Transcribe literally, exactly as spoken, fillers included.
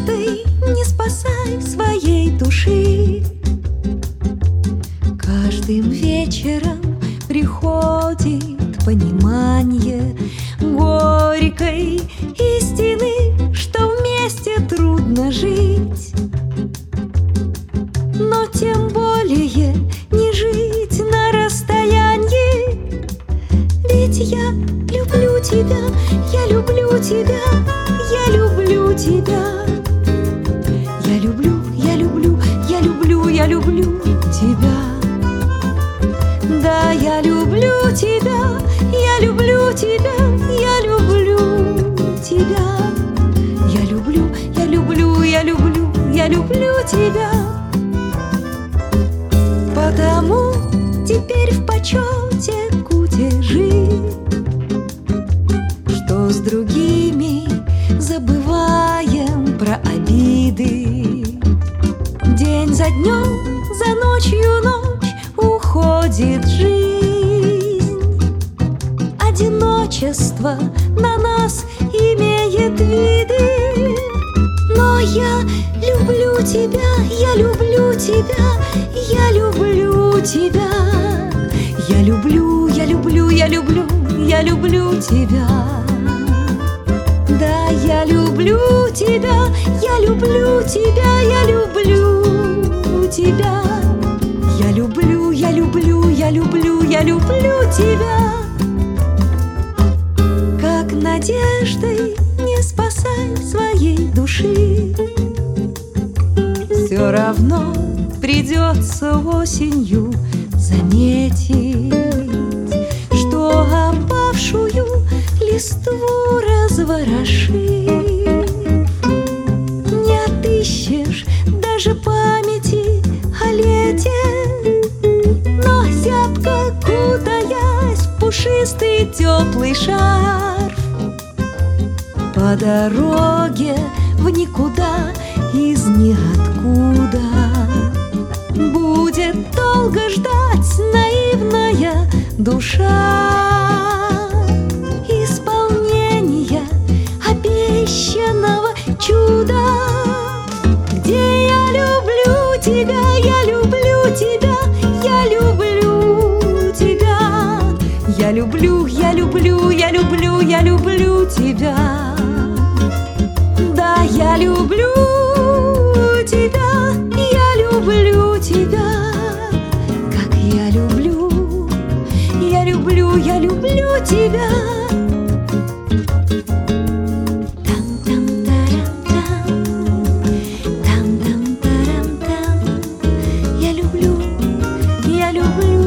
надеждой не спасай своей души. Каждым вечером приходит понимание горькой истины, что вместе трудно жить. Но тем более не жить на расстоянии. Ведь я люблю тебя, я люблю тебя, я люблю тебя. Я люблю, я люблю, я люблю, я люблю тебя. Да, я люблю тебя, я люблю тебя, я люблю тебя. Я люблю, я люблю, я люблю, я люблю тебя. Потому теперь в почете кутежи, что с другими забываем про обиды. День за днем, за ночью ночь уходит жизнь. Одиночество на нас имеет виды. Но я люблю тебя, я люблю тебя, я люблю тебя. Я люблю, я люблю, я люблю, я люблю тебя. Да, я люблю тебя, я люблю тебя, я люблю тебя. Я люблю, я люблю, я люблю, я люблю тебя. Как надеждой не спасай своей души. Все равно придется осенью заметить, что опавшую листву разворошив, не отыщешь даже памяти о лете. Но зябко кутаясь в пушистый теплый шарф, по дороге в никуда из ниоткуда будет долго ждать наивная душа исполнения обещанного чуда. Где я люблю тебя, я люблю тебя, я люблю тебя. Я люблю, я люблю, я люблю, я люблю тебя. Да, я люблю тебя, я люблю тебя. Как я люблю, я люблю, я люблю тебя. Я люблю, я люблю.